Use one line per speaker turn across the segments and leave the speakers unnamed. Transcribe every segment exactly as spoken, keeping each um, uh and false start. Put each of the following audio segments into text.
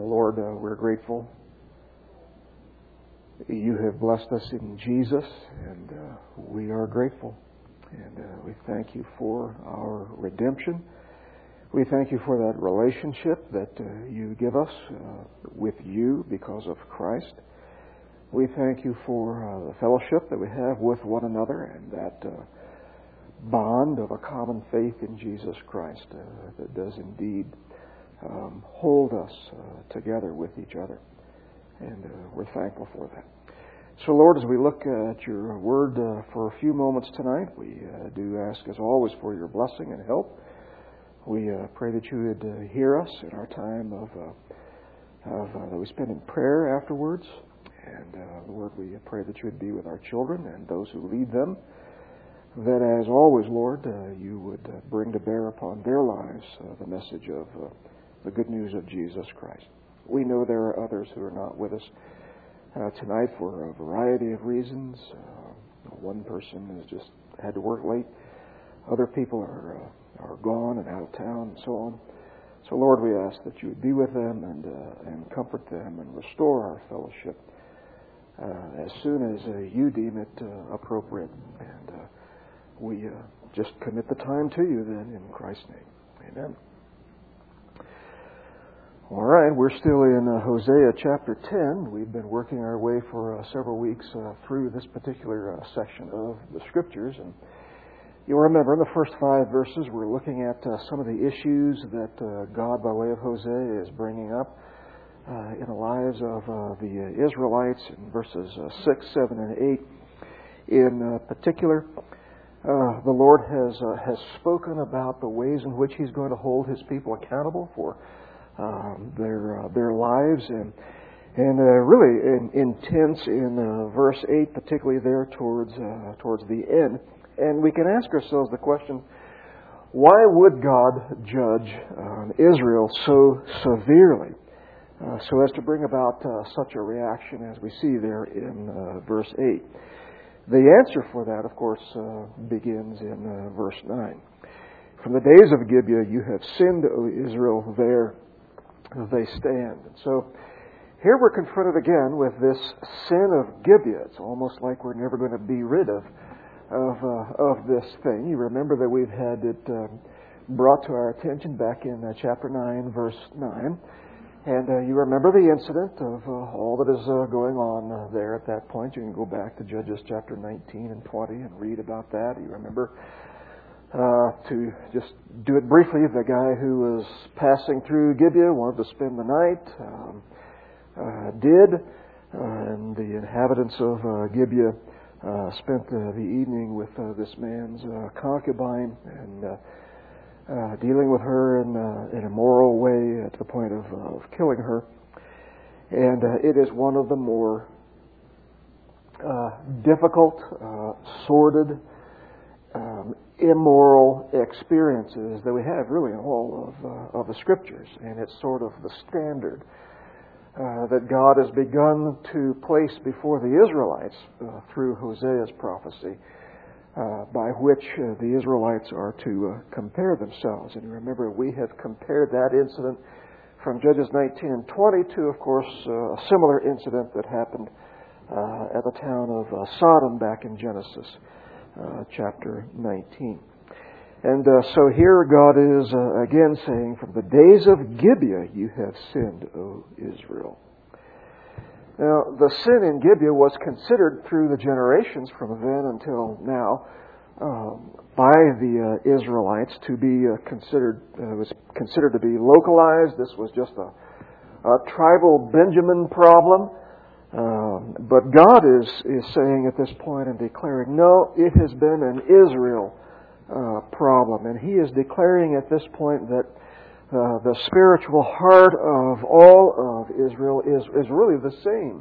Lord, uh, we're grateful. You have blessed us in Jesus, and uh, we are grateful. And uh, we thank you for our redemption. We thank you for that relationship that uh, you give us uh, with you because of Christ. We thank you for uh, the fellowship that we have with one another and that uh, bond of a common faith in Jesus Christ uh, that does indeed um, hold us uh, together with each other. And uh, we're thankful for that. So, Lord, as we look uh, at your word uh, for a few moments tonight, we uh, do ask, as always, for your blessing and help. We uh, pray that you would uh, hear us in our time of, uh, of uh, that we spend in prayer afterwards. And, uh, Lord, we pray that you would be with our children and those who lead them. That, as always, Lord, uh, you would uh, bring to bear upon their lives uh, the message of uh, the good news of Jesus Christ. We know there are others who are not with us uh, tonight for a variety of reasons. Uh, one person has just had to work late. Other people are uh, are gone and out of town and so on. So, Lord, we ask that you would be with them and uh, and comfort them and restore our fellowship uh, as soon as uh, you deem it uh, appropriate. And uh, we uh, just commit the time to you then in Christ's name. Amen. All right, we're still in uh, Hosea chapter ten. We've been working our way for uh, several weeks uh, through this particular uh, section of the Scriptures. And you'll remember in the first five verses, we're looking at uh, some of the issues that uh, God, by way of Hosea, is bringing up uh, in the lives of uh, the uh, Israelites in verses uh, six, seven, and eight. In uh, particular, uh, the Lord has uh, has spoken about the ways in which He's going to hold His people accountable for Um, their uh, their lives, and and uh, really in, intense in uh, verse eight, particularly there towards uh, towards the end. And we can ask ourselves the question: why would God judge uh, Israel so severely, uh, so as to bring about uh, such a reaction as we see there in uh, verse eight? The answer for that, of course, uh, begins in uh, verse nine. From the days of Gibeah you have sinned, O Israel, there they stand. And so here we're confronted again with this sin of Gibeah. It's almost like we're never going to be rid of of, uh, of this thing. You remember that we've had it uh, brought to our attention back in uh, chapter nine, verse nine. And uh, you remember the incident of uh, all that is uh, going on uh, there at that point. You can go back to Judges chapter nineteen and twenty and read about that. You remember Uh, to just do it briefly, the guy who was passing through Gibeah wanted to spend the night, um, uh, did, uh, and the inhabitants of uh, Gibeah uh, spent uh, the evening with uh, this man's uh, concubine and uh, uh, dealing with her in, uh, in a moral way to the point of, uh, of killing her. And uh, it is one of the more uh, difficult, uh, sordid, Um, immoral experiences that we have really in all of, uh, of the Scriptures. And it's sort of the standard uh, that God has begun to place before the Israelites uh, through Hosea's prophecy, uh, by which uh, the Israelites are to uh, compare themselves. And you remember we have compared that incident from Judges nineteen and twenty to, of course, uh, a similar incident that happened uh, at the town of uh, Sodom back in Genesis Uh, chapter nineteen. And uh, so here God is uh, again saying, from the days of Gibeah you have sinned, O Israel. Now, the sin in Gibeah was considered through the generations from then until now um, by the uh, Israelites to be uh, considered, uh, was considered to be localized. This was just a, a tribal Benjamin problem. Um, but God is, is saying at this point and declaring, no, it has been an Israel uh, problem. And He is declaring at this point that uh, the spiritual heart of all of Israel is, is really the same.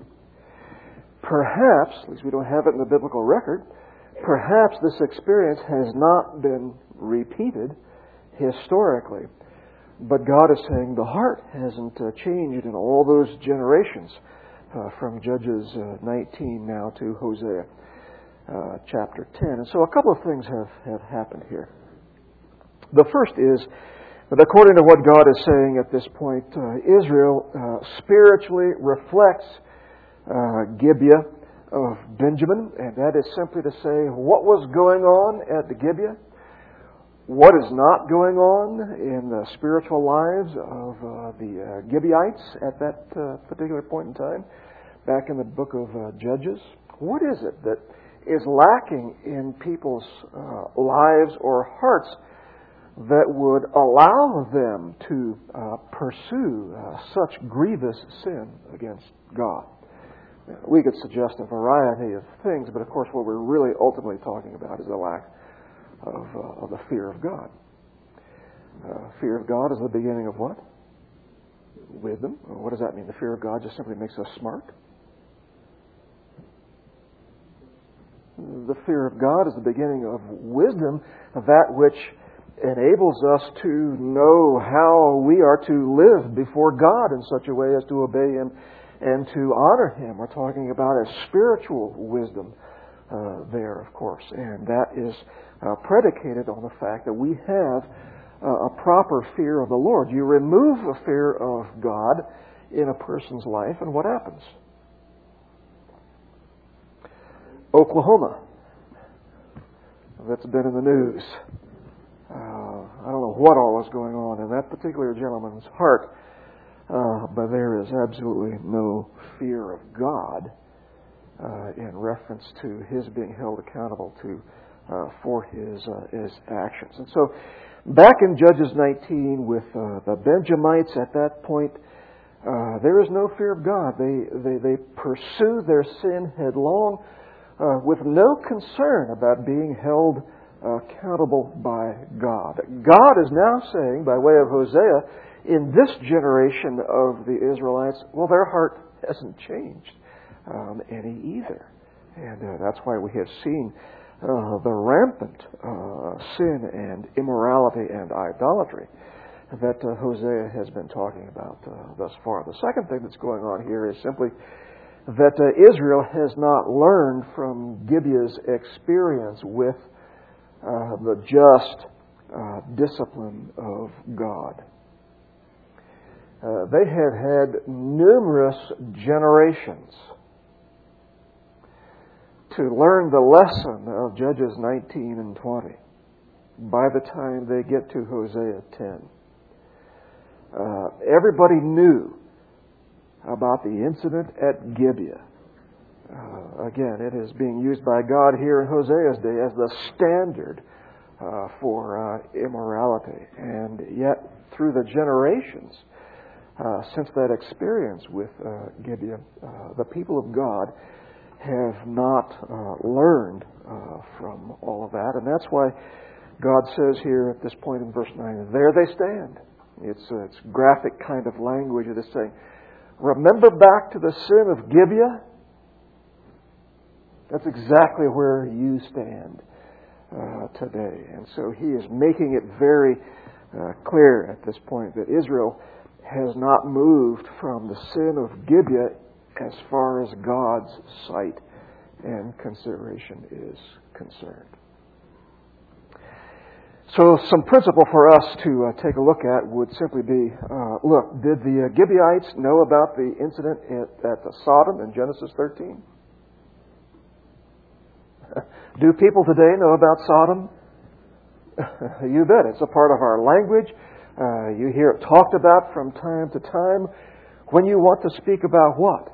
Perhaps, at least we don't have it in the biblical record, perhaps this experience has not been repeated historically. But God is saying the heart hasn't uh, changed in all those generations. Uh, from Judges uh, nineteen now to Hosea uh, chapter ten. And so a couple of things have, have happened here. The first is But according to what God is saying at this point, uh, Israel uh, spiritually reflects uh, Gibeah of Benjamin, and that is simply to say what was going on at the Gibeah, what is not going on in the spiritual lives of uh, the uh, Gibeonites at that uh, particular point in time, back in the book of uh, Judges. What is it that is lacking in people's uh, lives or hearts that would allow them to uh, pursue uh, such grievous sin against God? We could suggest a variety of things, but of course what we're really ultimately talking about is the lack of, uh, of the fear of God. Uh, fear of God is the beginning of what? Wisdom. What does that mean? The fear of God just simply makes us smart? The fear of God is the beginning of wisdom, that which enables us to know how we are to live before God in such a way as to obey Him and to honor Him. We're talking about a spiritual wisdom uh, there, of course, and that is uh, predicated on the fact that we have uh, a proper fear of the Lord. You remove a fear of God in a person's life, and what happens? Oklahoma. That's been in the news. Uh, I don't know what all is going on in that particular gentleman's heart, uh, but there is absolutely no fear of God uh, in reference to his being held accountable to uh, for his uh, his actions. And so, back in Judges nineteen with uh, the Benjamites at that point, uh, there is no fear of God. They they they pursue their sin headlong, Uh, with no concern about being held uh, accountable by God. God is now saying, by way of Hosea, in this generation of the Israelites, well, their heart hasn't changed um, any either. And uh, that's why we have seen uh, the rampant uh, sin and immorality and idolatry that uh, Hosea has been talking about uh, thus far. The second thing that's going on here is simply that uh, Israel has not learned from Gibeah's experience with uh, the just uh, discipline of God. Uh, they have had numerous generations to learn the lesson of Judges nineteen and twenty by the time they get to Hosea ten. Uh, everybody knew about the incident at Gibeah. Uh, again, it is being used by God here in Hosea's day as the standard uh, for uh, immorality. And yet, through the generations uh, since that experience with uh, Gibeah, uh, the people of God have not uh, learned uh, from all of that. And that's why God says here at this point in verse nine, there they stand. It's, uh, it's graphic kind of language. It is saying, remember back to the sin of Gibeah? That's exactly where you stand uh, today. And so he is making it very uh, clear at this point that Israel has not moved from the sin of Gibeah as far as God's sight and consideration is concerned. So some principle for us to uh, take a look at would simply be, uh, look, did the uh, Gibeonites know about the incident at, at Sodom in Genesis thirteen? Do people today know about Sodom? You bet. It's a part of our language. Uh, you hear it talked about from time to time. When you want to speak about what?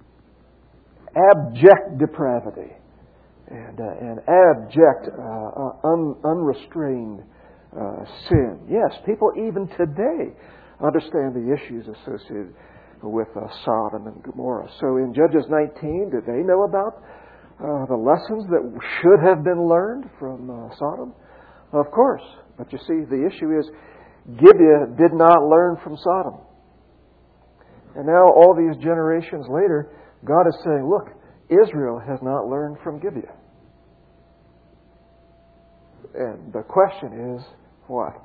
Abject depravity. And, uh, and abject, uh, un, unrestrained uh, sin. Yes, people even today understand the issues associated with uh, Sodom and Gomorrah. So in Judges nineteen, did they know about uh, the lessons that should have been learned from uh, Sodom? Of course. But you see, the issue is Gibeah did not learn from Sodom. And now all these generations later, God is saying, look, Israel has not learned from Gibeah. And the question is, what?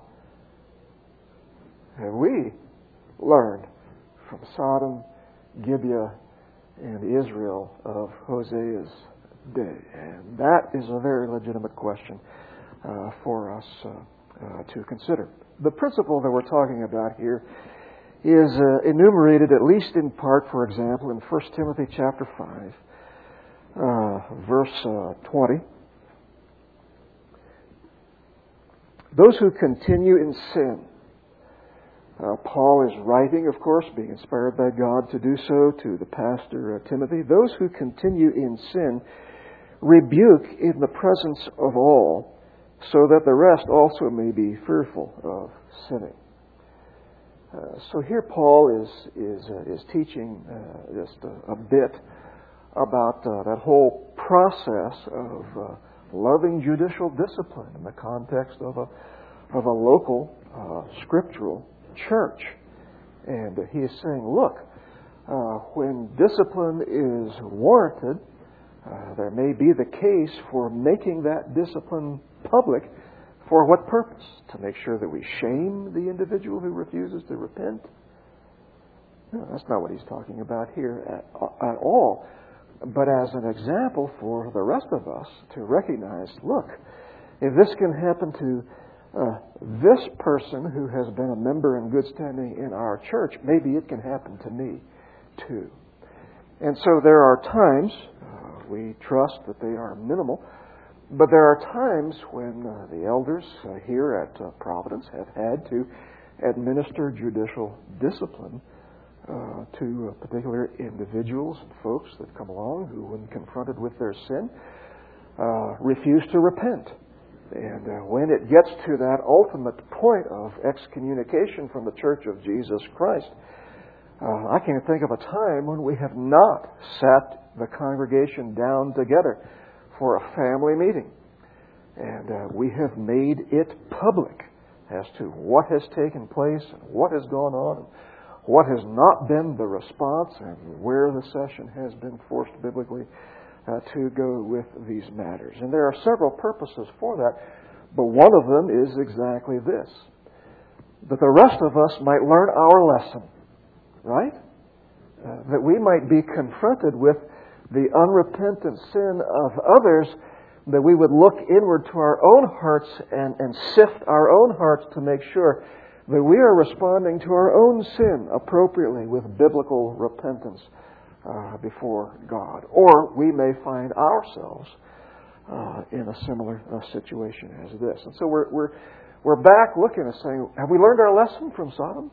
Have we learned from Sodom, Gibeah, and Israel of Hosea's day? And that is a very legitimate question uh, for us uh, uh, to consider. the principle that we're talking about here is uh, enumerated at least in part, for example, in First Timothy chapter five, uh, verse uh, twenty. Those who continue in sin. Uh, Paul is writing, of course, being inspired by God to do so, to the pastor uh, Timothy. Those who continue in sin rebuke in the presence of all, so that the rest also may be fearful of sinning. Uh, so here Paul is is uh, is teaching uh, just a, a bit about uh, that whole process of uh, loving judicial discipline in the context of a of a local uh, scriptural church. And uh, he is saying, look, uh, when discipline is warranted, uh, there may be the case for making that discipline public. For what purpose? To make sure that we shame the individual who refuses to repent? No, that's not what he's talking about here at, at all. But as an example for the rest of us to recognize, look, if this can happen to uh, this person who has been a member in good standing in our church, maybe it can happen to me too. And so there are times, uh, we trust that they are minimal, but there are times when uh, the elders uh, here at uh, Providence have had to administer judicial discipline uh, to uh, particular individuals and folks that come along who, when confronted with their sin, uh, refuse to repent. And uh, when it gets to that ultimate point of excommunication from the Church of Jesus Christ, uh, I can't think of a time when we have not sat the congregation down together for a family meeting. And uh, we have made it public as to what has taken place, and what has gone on, and what has not been the response, and where the session has been forced biblically uh, to go with these matters. And there are several purposes for that, but one of them is exactly this: that the rest of us might learn our lesson, right? Uh, that we might be confronted with the unrepentant sin of others, that we would look inward to our own hearts and, and sift our own hearts to make sure that we are responding to our own sin appropriately with biblical repentance uh, before God. Or we may find ourselves uh, in a similar uh, situation as this. And so we're, we're, we're back looking and saying, have we learned our lesson from Sodom?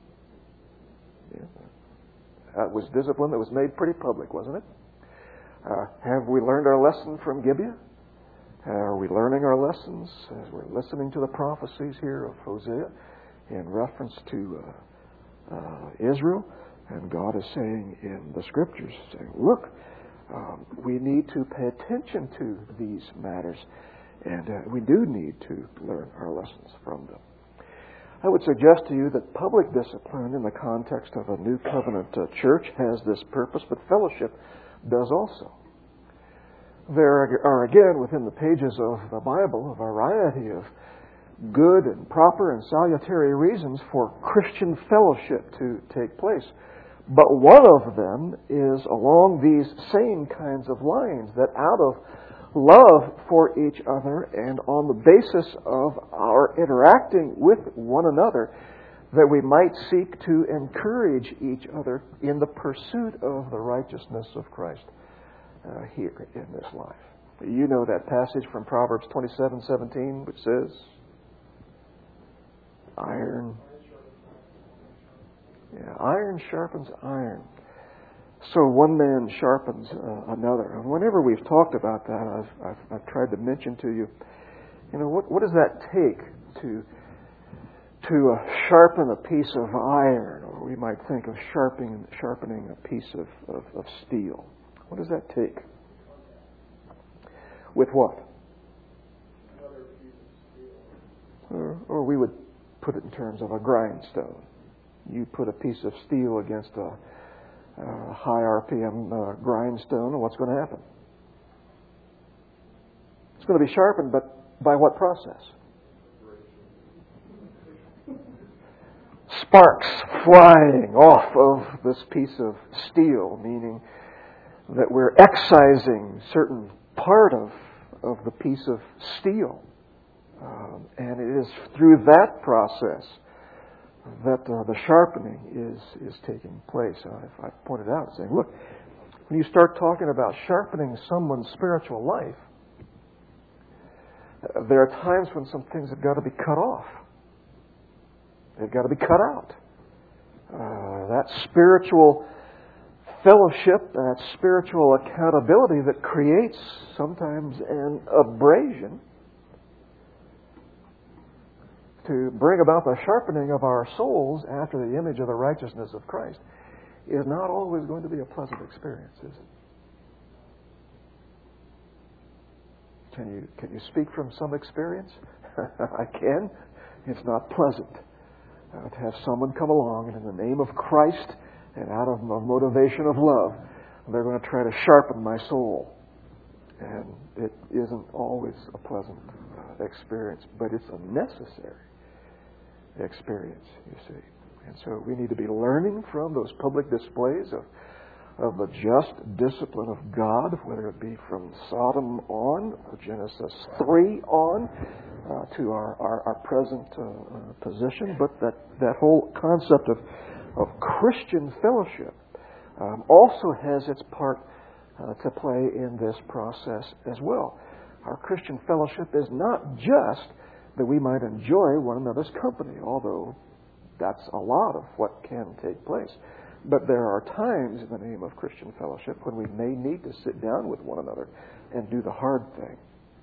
Yeah. That was discipline that was made pretty public, wasn't it? Uh, have we learned our lesson from Gibeah? Uh, are we learning our lessons as we're listening to the prophecies here of Hosea in reference to uh, uh, Israel? And God is saying in the Scriptures, saying, look, um, we need to pay attention to these matters, and uh, we do need to learn our lessons from them. I would suggest to you that public discipline in the context of a New Covenant uh, church has this purpose, but fellowship does also. There are, again, within the pages of the Bible, a variety of good and proper and salutary reasons for Christian fellowship to take place. But one of them is along these same kinds of lines, that out of love for each other and on the basis of our interacting with one another, that we might seek to encourage each other in the pursuit of the righteousness of Christ uh, here in this life. You know that passage from Proverbs twenty-seven seventeen, which says, iron, yeah, iron sharpens iron. So one man sharpens uh, another. And whenever we've talked about that, I've, I've, I've tried to mention to you, you know, what, what does that take to to uh, sharpen a piece of iron, or we might think of sharpening sharpening a piece of, of, of steel. What does that take? With what?
Another piece of steel.
Or, or we would put it in terms of a grindstone. You put a piece of steel against a, a high R P M uh, grindstone, and what's going to happen? It's going to be sharpened, but by what process? Sparks flying off of this piece of steel, meaning that we're excising certain part of, of the piece of steel Um, and it is through that process that uh, the sharpening is, is taking place. I, I pointed out, saying, look, when you start talking about sharpening someone's spiritual life, uh, there are times when some things have got to be cut off. They've got to be cut out. Uh, that spiritual fellowship, that spiritual accountability that creates sometimes an abrasion to bring about the sharpening of our souls after the image of the righteousness of Christ is not always going to be a pleasant experience, is it? Can you, can you speak from some experience? I can. It's not pleasant uh, to have someone come along and in the name of Christ and out of a motivation of love, they're going to try to sharpen my soul. And it isn't always a pleasant uh, experience, but it's a necessary experience, you see. And so we need to be learning from those public displays of, of the just discipline of God, whether it be from Sodom on, or Genesis three on, uh, to our, our, our present uh, uh, position. But that, that whole concept of, of Christian fellowship um, also has its part uh, to play in this process as well. Our Christian fellowship is not just that we might enjoy one another's company, although that's a lot of what can take place. But there are times in the name of Christian fellowship when we may need to sit down with one another and do the hard thing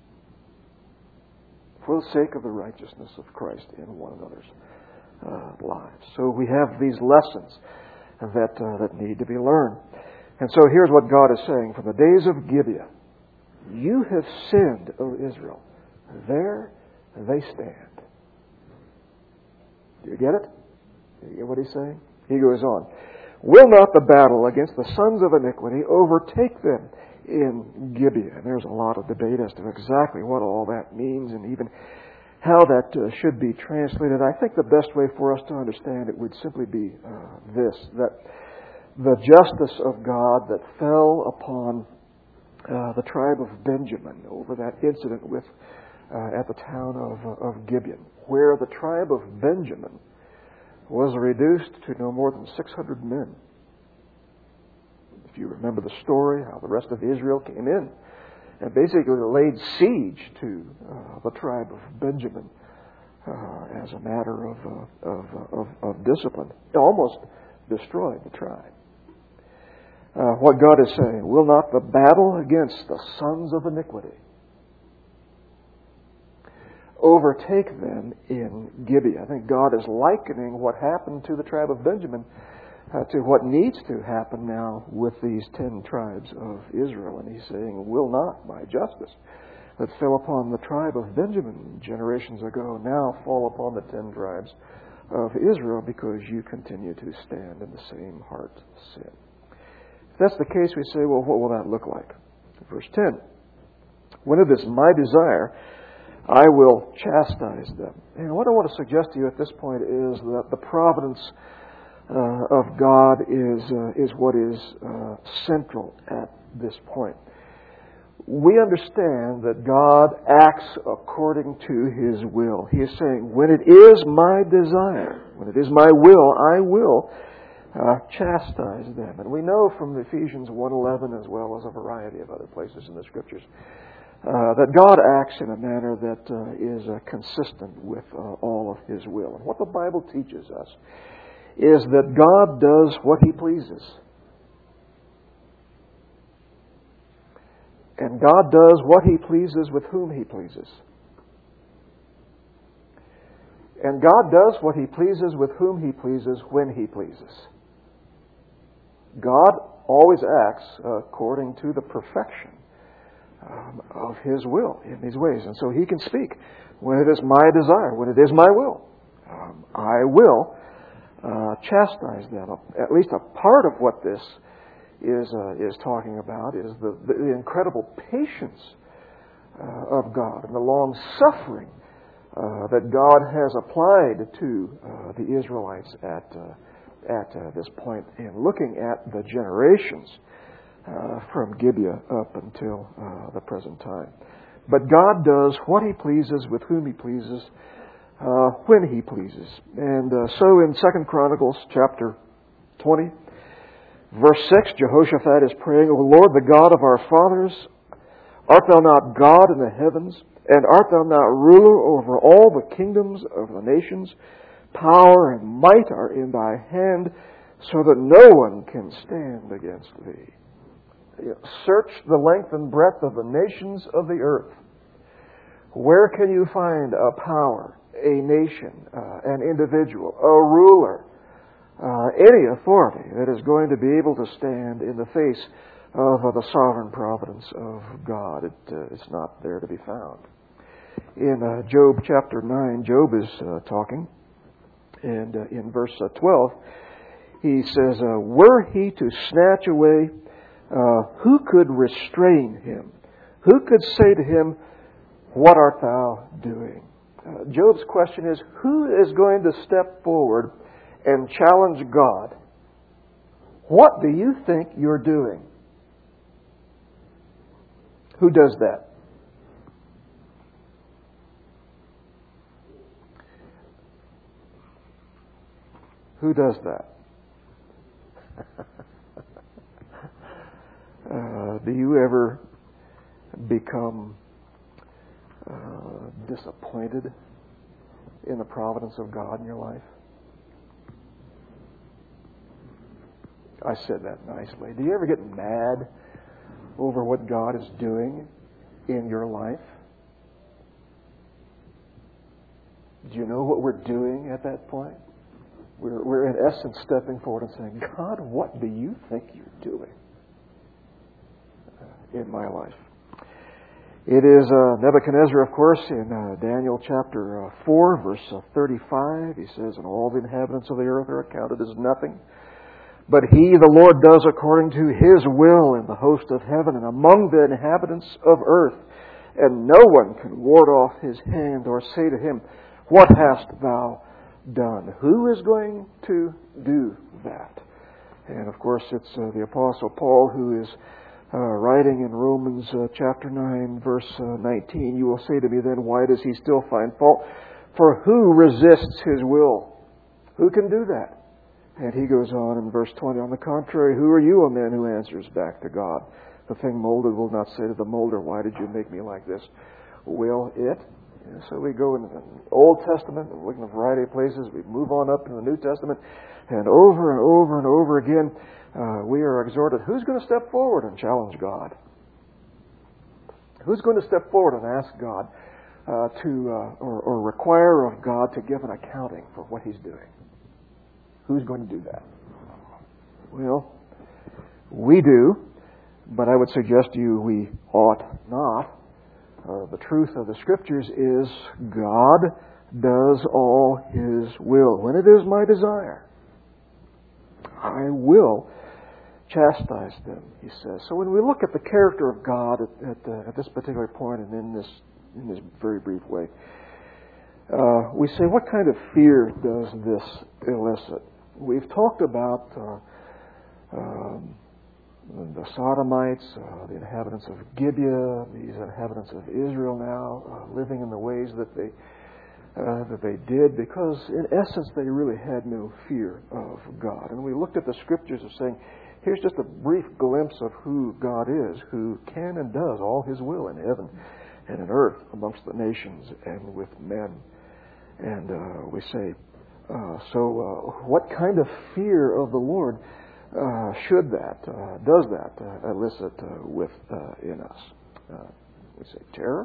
for the sake of the righteousness of Christ in one another's uh, lives. So we have these lessons that uh, that need to be learned. And so here's what God is saying. From the days of Gibeah, you have sinned, O Israel. There they stand. Do you get it? Do you get what he's saying? He goes on. Will not the battle against the sons of iniquity overtake them in Gibeah? And there's a lot of debate as to exactly what all that means and even how that uh, should be translated. I think the best way for us to understand it would simply be uh, this, that the justice of God that fell upon uh, the tribe of Benjamin over that incident with uh, at the town of, uh, of Gibeon, where the tribe of Benjamin was reduced to no more than six hundred men. If you remember the story, how the rest of Israel came in and basically laid siege to uh, the tribe of Benjamin uh, as a matter of, uh, of, of, of discipline. It almost destroyed the tribe. Uh, what God is saying, will not the battle against the sons of iniquity overtake them in Gibeah? I think God is likening what happened to the tribe of Benjamin uh, to what needs to happen now with these ten tribes of Israel. And he's saying, will not my justice that fell upon the tribe of Benjamin generations ago now fall upon the ten tribes of Israel, because you continue to stand in the same heart sin. If that's the case, we say, well, what will that look like? Verse ten. When it is my desire, I will chastise them. And what I want to suggest to you at this point is that the providence uh, of God is uh, is what is uh, central at this point. We understand that God acts according to His will. He is saying, when it is my desire, when it is my will, I will uh, chastise them. And we know from Ephesians one eleven, as well as a variety of other places in the Scriptures, Uh, that God acts in a manner that uh, is uh, consistent with uh, all of His will. And what the Bible teaches us is that God does what He pleases. And God does what He pleases with whom He pleases. And God does what He pleases with whom He pleases when He pleases. God always acts uh, according to the perfection Um, of His will in these ways. And so He can speak when it is my desire, when it is my will. Um, I will uh, chastise them. At least a part of what this is uh, is talking about is the, the incredible patience uh, of God and the long suffering uh, that God has applied to uh, the Israelites at uh, at uh, this point in looking at the generations Uh, from Gibeah up until uh, the present time. But God does what He pleases with whom He pleases, uh, when He pleases. And uh, so in Second Chronicles chapter twenty, verse six, Jehoshaphat is praying, O Lord, the God of our fathers, art Thou not God in the heavens? And art Thou not ruler over all the kingdoms of the nations? Power and might are in Thy hand, so that no one can stand against Thee. Search the length and breadth of the nations of the earth. Where can you find a power, a nation, uh, an individual, a ruler, uh, any authority that is going to be able to stand in the face of uh, the sovereign providence of God? It, uh, it's not there to be found. In uh, Job chapter nine, Job is uh, talking. And uh, in verse uh, twelve, he says, uh, were he to snatch away, uh, who could restrain him? Who could say to him, what art thou doing? Uh, Job's question is, who is going to step forward and challenge God? What do you think you're doing? Who does that? Who does that? uh, do you ever become uh, disappointed in the providence of God in your life? I said that nicely. Do you ever get mad over what God is doing in your life? Do you know what we're doing at that point? We're, we're in essence stepping forward and saying, God, what do you think you're doing uh, in my life? It is uh, Nebuchadnezzar, of course, in uh, Daniel chapter uh, four, verse uh, thirty-five. He says, and all the inhabitants of the earth are accounted as nothing. But He, the Lord, does according to His will in the host of heaven and among the inhabitants of earth. And no one can ward off His hand or say to Him, what hast thou done? Who is going to do that? And of course it's uh, the Apostle Paul who is uh, writing in Romans uh, chapter nine verse uh, nineteen. You will say to me then, why does he still find fault? For who resists his will? Who can do that? And he goes on in verse twenty, on the contrary, who are you, a man who answers back to God? The thing molded will not say to the molder, why did you make me like this? Will it? And so we go in the Old Testament, we look in a variety of places, we move on up to the New Testament, and over and over and over again, uh, we are exhorted, who's going to step forward and challenge God? Who's going to step forward and ask God uh, to, uh, or, or require of God to give an accounting for what He's doing? Who's going to do that? Well, we do, but I would suggest to you we ought not. Uh, the truth of the Scriptures is God does all His will. When it is my desire, I will chastise them, He says. So when we look at the character of God at, at, uh, at this particular point and in this, in this very brief way, uh, we say, what kind of fear does this elicit? We've talked about uh, um, the Sodomites, uh, the inhabitants of Gibeah, these inhabitants of Israel now, uh, living in the ways that they uh, that they did, because in essence they really had no fear of God. And we looked at the Scriptures of saying, here's just a brief glimpse of who God is, who can and does all His will in heaven and in earth amongst the nations and with men. And uh, we say, uh, so uh, what kind of fear of the Lord Uh, should that, uh, does that uh, elicit uh, with uh, in us? Uh, we say terror.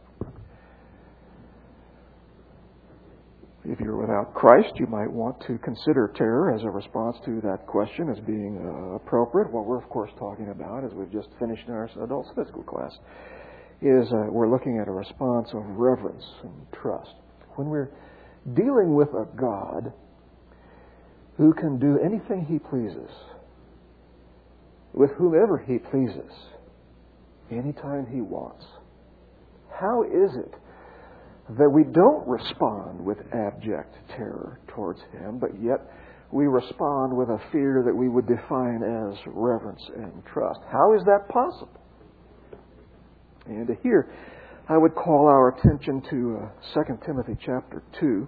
If you're without Christ, you might want to consider terror as a response to that question as being uh, appropriate. What we're, of course, talking about, as we've just finished in our adult Sunday school class, is uh, we're looking at a response of reverence and trust. When we're dealing with a God who can do anything He pleases, with whomever He pleases, anytime He wants, how is it that we don't respond with abject terror towards Him, but yet we respond with a fear that we would define as reverence and trust? How is that possible? And here, I would call our attention to uh, Second Timothy chapter two.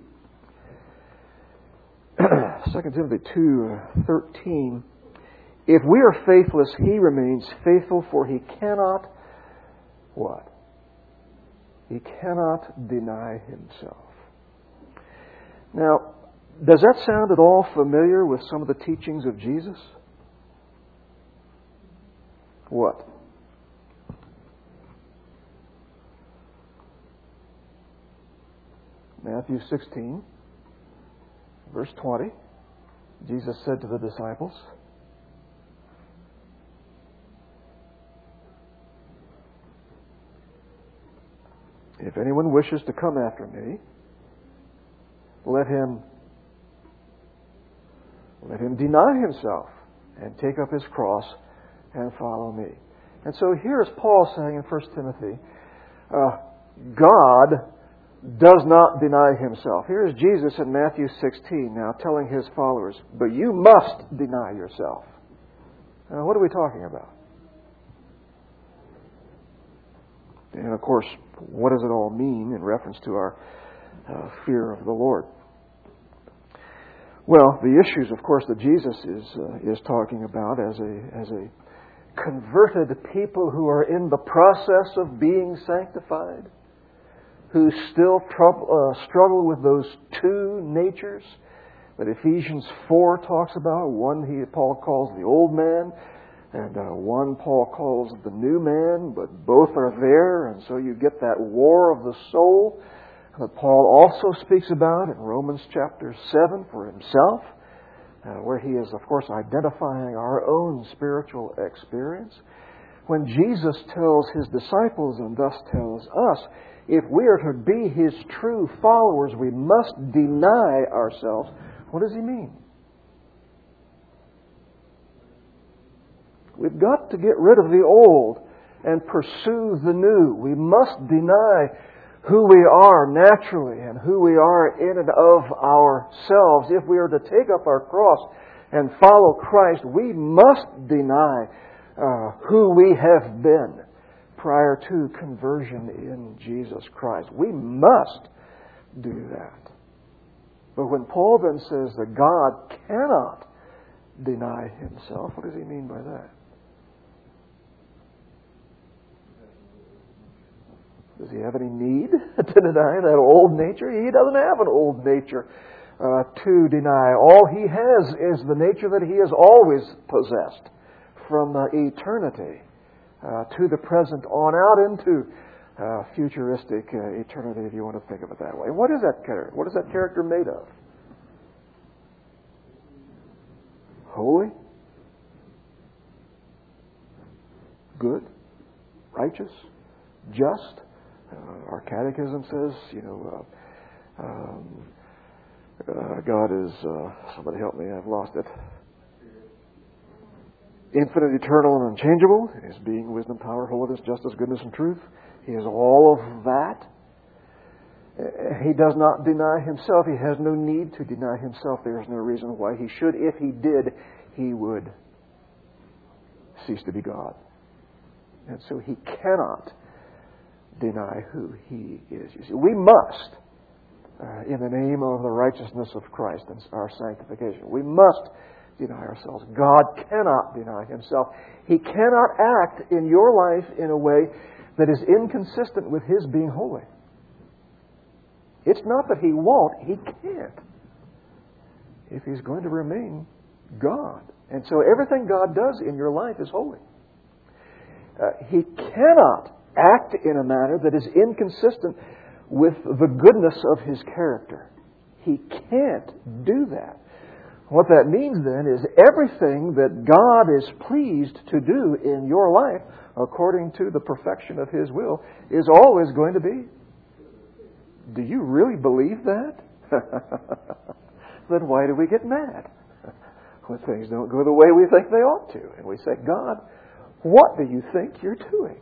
Second Timothy two, uh, thirteen. If we are faithless, He remains faithful, for He cannot, what? He cannot deny Himself. Now, does that sound at all familiar with some of the teachings of Jesus? What? Matthew sixteen, verse twenty. Jesus said to the disciples, "If anyone wishes to come after me, let him let him deny himself and take up his cross and follow me." And so here's Paul saying in First Timothy, uh, God does not deny Himself. Here's Jesus in Matthew sixteen now telling His followers, but you must deny yourself. Now, what are we talking about? And of course, what does it all mean in reference to our uh, fear of the Lord? Well, the issues, of course, that Jesus is uh, is talking about as a as a converted people who are in the process of being sanctified, who still trouble, uh, struggle with those two natures that Ephesians four talks about. One he Paul calls the old man, and uh, one Paul calls the new man, but both are there, and so you get that war of the soul that Paul also speaks about in Romans chapter seven for himself, uh, where he is, of course, identifying our own spiritual experience. When Jesus tells His disciples and thus tells us, if we are to be His true followers, we must deny ourselves. What does He mean? We've got to get rid of the old and pursue the new. We must deny who we are naturally and who we are in and of ourselves. If we are to take up our cross and follow Christ, we must deny uh, who we have been prior to conversion in Jesus Christ. We must do that. But when Paul then says that God cannot deny Himself, what does he mean by that? Does he have any need to deny that old nature? He doesn't have an old nature uh, to deny. All he has is the nature that he has always possessed from uh, eternity uh, to the present on out into uh, futuristic uh, eternity, if you want to think of it that way. What is that character? What is that character made of? Holy, good, righteous, just. Uh, our catechism says, you know, uh, um, uh, God is, uh, somebody help me, I've lost it. Infinite, eternal, and unchangeable. His being, wisdom, power, holiness, justice, goodness, and truth. He is all of that. He does not deny Himself. He has no need to deny Himself. There is no reason why He should. If He did, He would cease to be God. And so He cannot deny who He is. You see, we must, uh, in the name of the righteousness of Christ and our sanctification, we must deny ourselves. God cannot deny Himself. He cannot act in your life in a way that is inconsistent with His being holy. It's not that He won't, He can't, if He's going to remain God. And so everything God does in your life is holy. Uh, he cannot act in a manner that is inconsistent with the goodness of His character. He can't do that. What that means then is everything that God is pleased to do in your life, according to the perfection of His will, is always going to be. Do you really believe that? Then why do we get mad when things don't go the way we think they ought to? And we say, God, what do you think you're doing?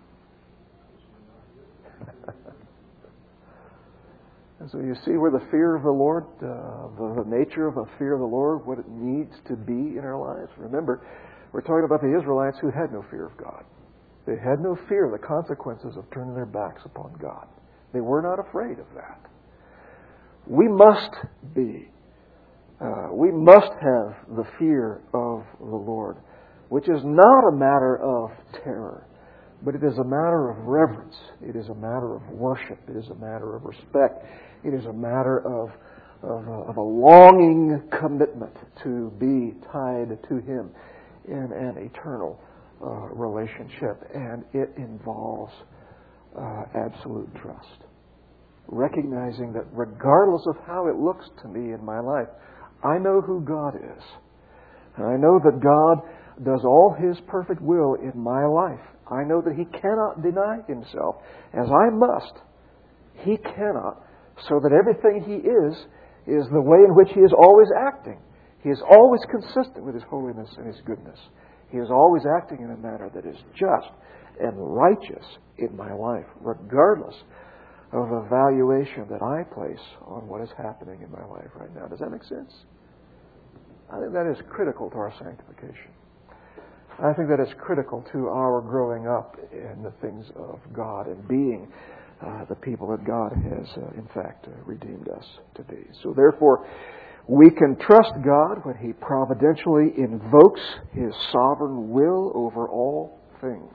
And so you see where the fear of the Lord, uh, the, the nature of the fear of the Lord, what it needs to be in our lives. Remember, we're talking about the Israelites who had no fear of God. They had no fear of the consequences of turning their backs upon God. They were not afraid of that. We must be. Uh, we must have the fear of the Lord, which is not a matter of terror, but it is a matter of reverence. It is a matter of worship. It is a matter of respect. It is a matter of, of, a, of a longing commitment to be tied to Him in an eternal uh, relationship. And it involves uh, absolute trust. Recognizing that regardless of how it looks to me in my life, I know who God is. And I know that God does all His perfect will in my life. I know that He cannot deny Himself, as I must. He cannot, so that everything He is, is the way in which He is always acting. He is always consistent with His holiness and His goodness. He is always acting in a manner that is just and righteous in my life, regardless of the valuation that I place on what is happening in my life right now. Does that make sense? I think that is critical to our sanctification. I think that is critical to our growing up in the things of God and being uh, the people that God has, uh, in fact, uh, redeemed us to be. So therefore, we can trust God when He providentially invokes His sovereign will over all things.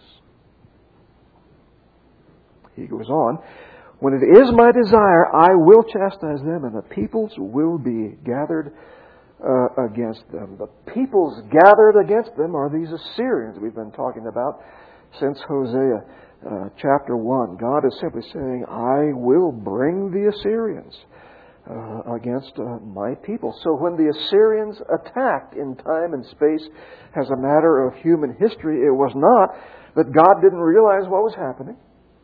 He goes on, when it is my desire, I will chastise them, and the peoples will be gathered uh, against them. The peoples gathered against them are these Assyrians we've been talking about since Hosea uh, chapter one. God is simply saying, I will bring the Assyrians uh, against uh, my people. So when the Assyrians attacked in time and space as a matter of human history, it was not that God didn't realize what was happening.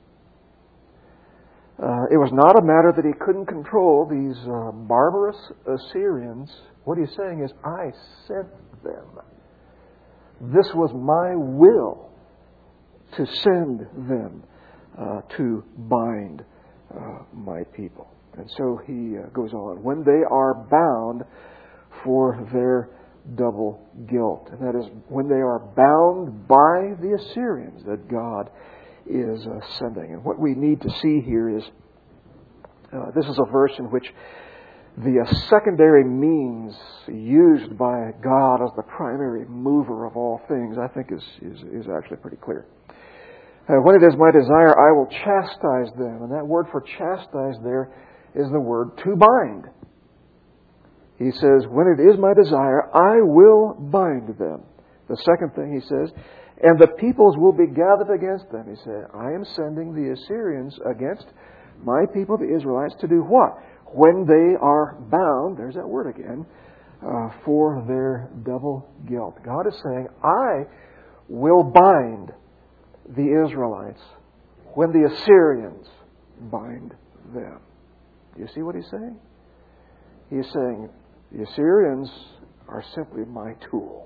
Uh, it was not a matter that He couldn't control these uh, barbarous Assyrians. What He's saying is, I sent them. This was my will to send them uh, to bind uh, my people. And so He uh, goes on, when they are bound for their double guilt. And that is when they are bound by the Assyrians that God is uh, sending. And what we need to see here is uh, this is a verse in which the uh, secondary means used by God as the primary mover of all things, I think is, is, is actually pretty clear. Uh, when it is my desire, I will chastise them. And that word for chastise there is the word to bind. He says, when it is my desire, I will bind them. The second thing he says, and the peoples will be gathered against them. He said, I am sending the Assyrians against my people, the Israelites, to do what? When they are bound, there's that word again, uh, for their double guilt. God is saying, I will bind the Israelites when the Assyrians bind them. Do you see what he's saying? He's saying, the Assyrians are simply my tool,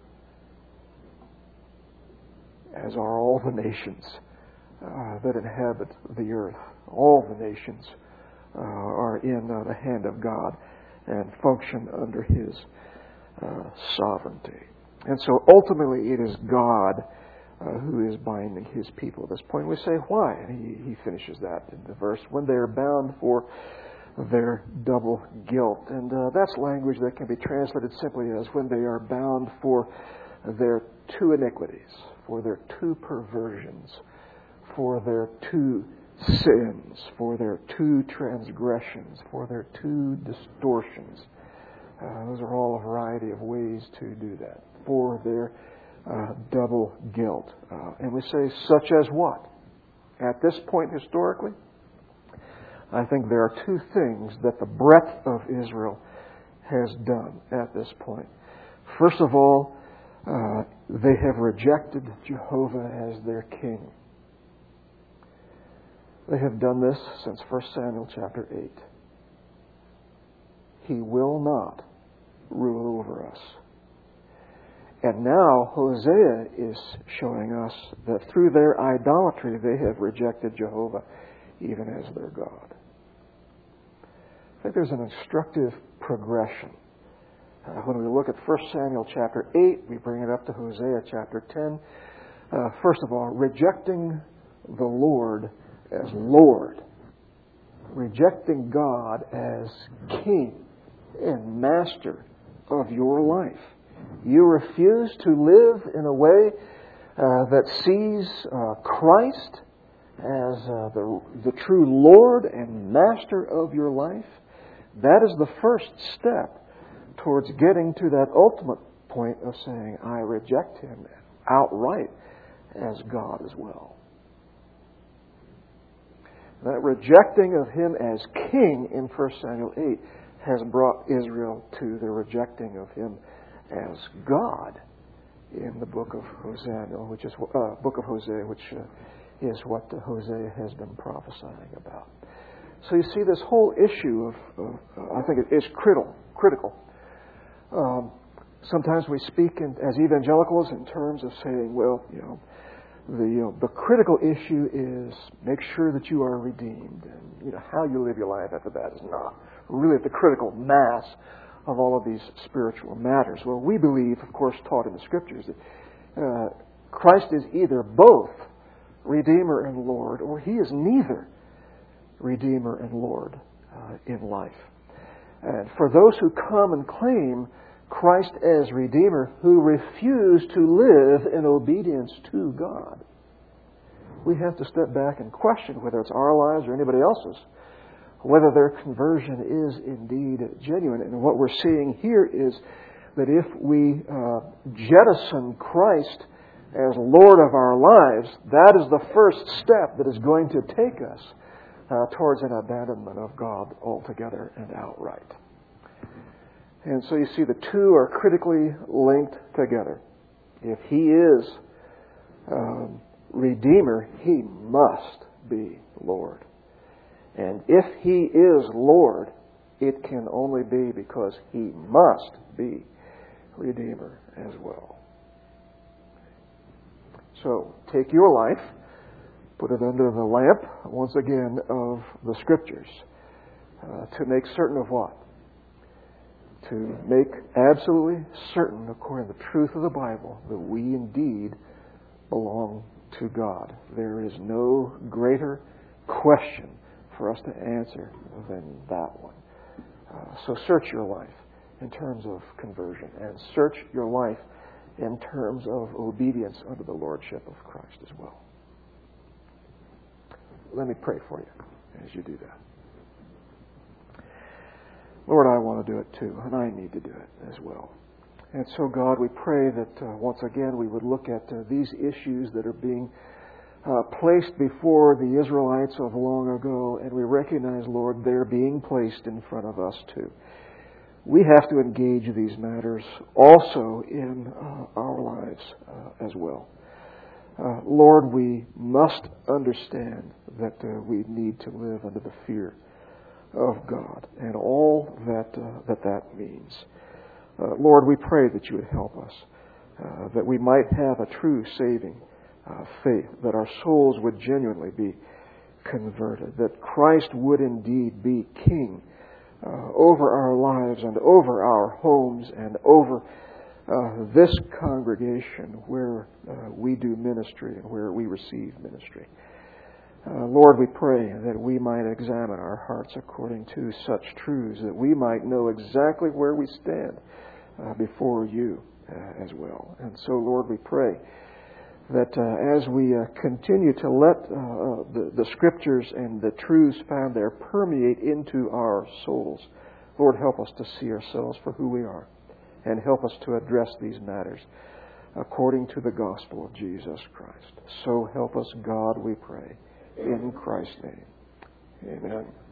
as are all the nations uh, that inhabit the earth. All the nations uh, are in uh, the hand of God and function under His uh, sovereignty. And so ultimately it is God uh, who is binding His people. At this point we say, why? And he, he finishes that in the verse, when they are bound for their double guilt. And uh, that's language that can be translated simply as when they are bound for their two iniquities, for their two perversions, for their two sins, for their two transgressions, for their two distortions. Uh, those are all a variety of ways to do that. For their uh, double guilt. Uh, and we say, such as what? At this point historically, I think there are two things that the breadth of Israel has done at this point. First of all, uh, they have rejected Jehovah as their king. They have done this since First Samuel chapter eight. He will not rule over us. And now Hosea is showing us that through their idolatry they have rejected Jehovah even as their God. I think there's an instructive progression. Uh, when we look at First Samuel chapter eight, we bring it up to Hosea chapter ten. Uh, first of all, rejecting the Lord as Lord. Rejecting God as King and Master of your life. You refuse to live in a way uh, that sees uh, Christ as uh, the, the true Lord and Master of your life. That is the first step towards getting to that ultimate point of saying, I reject Him outright as God as well. That rejecting of Him as King in First Samuel eight has brought Israel to the rejecting of Him as God in the book of Hosea, which is uh, book of Hosea, which uh, is what uh, Hosea has been prophesying about. So you see, this whole issue of, of uh, I think it is critical. Critical. Um, sometimes we speak in, as evangelicals in terms of saying, well, you know, the you know, the critical issue is make sure that you are redeemed, and you know how you live your life after that is not really the critical mass of all of these spiritual matters. Well, we believe, of course, taught in the Scriptures, that uh, Christ is either both Redeemer and Lord, or He is neither Redeemer and Lord uh, in life. And for those who come and claim Christ as Redeemer, who refuse to live in obedience to God, we have to step back and question whether it's our lives or anybody else's, whether their conversion is indeed genuine. And what we're seeing here is that if we uh, jettison Christ as Lord of our lives, that is the first step that is going to take us uh, towards an abandonment of God altogether and outright. And so you see, the two are critically linked together. If He is um, Redeemer, He must be Lord. And if He is Lord, it can only be because He must be Redeemer as well. So, take your life, put it under the lamp, once again, of the Scriptures, uh, to make certain of what? To make absolutely certain, according to the truth of the Bible, that we indeed belong to God. There is no greater question for us to answer than that one. Uh, so search your life in terms of conversion, and search your life in terms of obedience under the Lordship of Christ as well. Let me pray for you as you do that. Lord, I want to do it too, and I need to do it as well. And so, God, we pray that uh, once again we would look at uh, these issues that are being uh, placed before the Israelites of long ago, and we recognize, Lord, they're being placed in front of us too. We have to engage these matters also in uh, our lives uh, as well. Uh, Lord, we must understand that uh, we need to live under the fear of God and all that uh, that, that means. Uh, Lord, we pray that you would help us, uh, that we might have a true saving uh, faith, that our souls would genuinely be converted, that Christ would indeed be King Uh, over our lives and over our homes and over uh, this congregation where uh, we do ministry and where we receive ministry. Uh, Lord, we pray that we might examine our hearts according to such truths, that we might know exactly where we stand uh, before you uh, as well. And so, Lord, we pray that uh, as we uh, continue to let uh, the, the Scriptures and the truths found there permeate into our souls, Lord, help us to see ourselves for who we are, and help us to address these matters according to the gospel of Jesus Christ. So help us, God, we pray, in Christ's name. Amen.